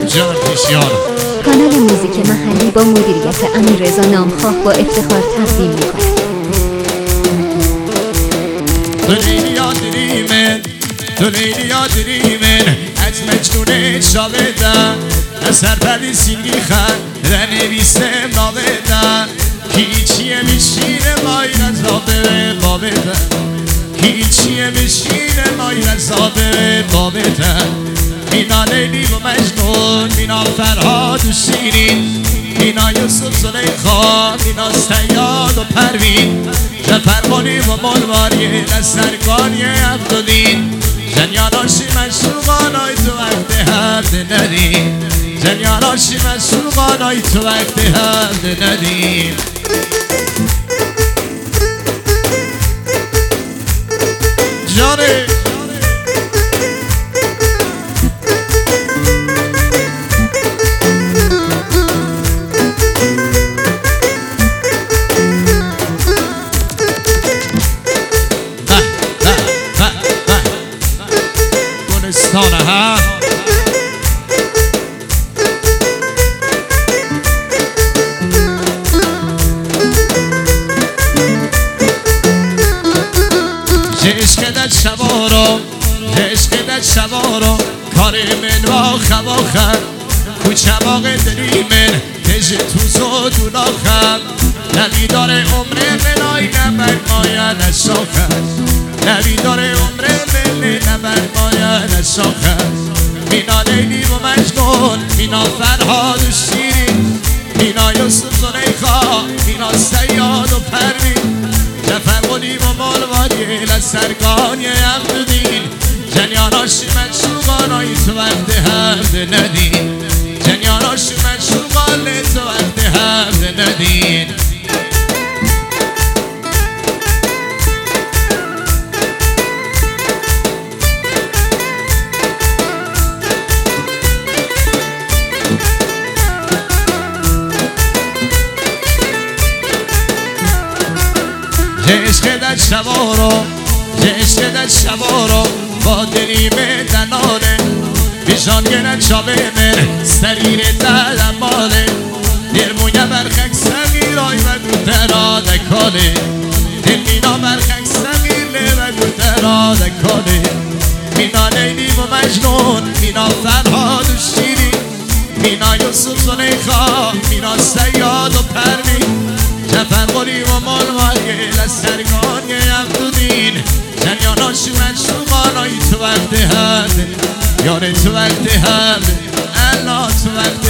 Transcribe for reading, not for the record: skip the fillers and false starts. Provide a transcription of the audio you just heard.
جان پیشیار. کانال موزیک محلی با مدیریت امیررضا نامخواه با افتخار تقدیم می‌کند. تو لیلی یا دریمن، تو لیلی یا دریمن، از مجنون شاودن اثر پردی سینگی خند رنویسم ناودن هیچیه بشینه مای رزابه بابدن هیچیه بشینه مای رزابه بابدن مینا لیلی و مجنون مینا فرهاد و شیرین مینا یوسف زلیخا مینا سیاد و پروین جفرمانی و ملواری لسرگانی عبدالدین جنیاناشی مشروقانای تو وقت هرد ندین جنیاناشی مشروقانای تو وقت هرد ندین جانه گلستانه ها عشقت شبارو عشقت شبارو کار من با خواخم کوچه باغ دلی من تژ توز و دولاخم نویدار عمر من آی نبر ماید از شاخم نویدار عمر من نبر ماید از شاخم مینا لیلی و مجنون مینا فرهاد و شیرین مینا یوسف زلیخا مینا سیاد و پروین جفرمانی و مالوانی لسرگانی عبدالدین جنیاناشی مشروقانای تو وقت هرد ندین جنیاناشی مشروقانای تو وقت هرد ندین عشقت شبارو عشقت شبارو با دریمه دناله بیشان گنت شابه من سریر دلماله درمویه برخک سمیرای و گوترا دکاله دلمینا برخک سمیره و گوترا دکاله مینا لیلی و مجنون مینا فرهاد و شیرین مینا یوسف زلیخا مینا سیاد و پروین جفرقلی و مالواری لسرگانی عبدالدین جنیاناشی مشروقانای تو وقت هرده یاره تو وقت هرده الله تو وقت